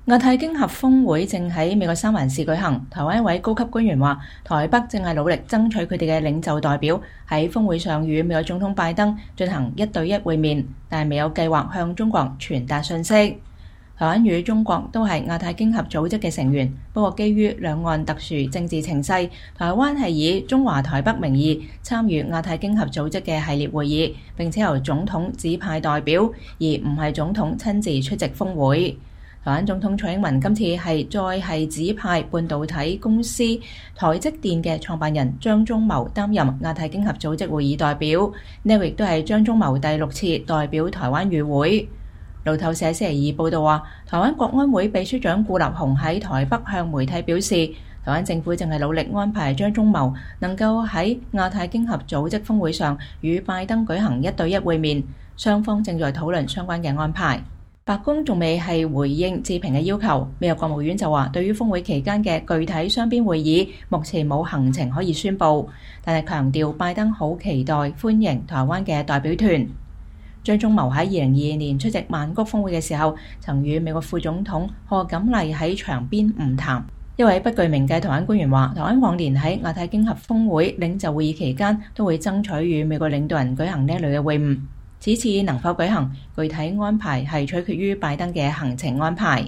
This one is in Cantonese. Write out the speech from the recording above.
亞太經合峰會正喺美國三藩市舉行，台灣一位高級官員話，台北正係努力爭取佢哋嘅領袖代表喺峰會上與美國總統拜登進行1對1會面，但係未有計劃向中國傳達訊息。台灣與中國都係亞太經合組織嘅成員，不過基於兩岸特殊政治情勢，台灣係以中華台北名義參與亞太經合組織嘅系列會議，並且由總統指派代表，而唔係總統親自出席峰會。台灣總統蔡英文今次再指派半導體公司台積電嘅創辦人張忠謀擔任亞太經合組織會議代表，呢亦都係張忠謀第6次代表台灣與會。路透社星期二報道話，台灣國安會秘書長顧立雄喺台北向媒體表示，台灣政府正係努力安排張忠謀能夠喺亞太經合組織峰會上與拜登舉行1對1會面，雙方正在討論相關嘅安排。白宮仲未回應置評嘅要求，美國國務院就話，對於峰會期間嘅具體雙邊會議，目前冇行程可以宣布，但係強調拜登好期待歡迎台灣嘅代表團。張忠謀喺2022年出席曼谷峰會嘅時候，曾與美國副總統賀錦麗喺場邊晤談。一位不具名嘅台灣官員話，台灣往年喺亞太經合峰會領袖會議期間都會爭取與美國領導人舉行呢一類嘅會晤，此次能否舉行，具體安排係取決於拜登嘅行程安排。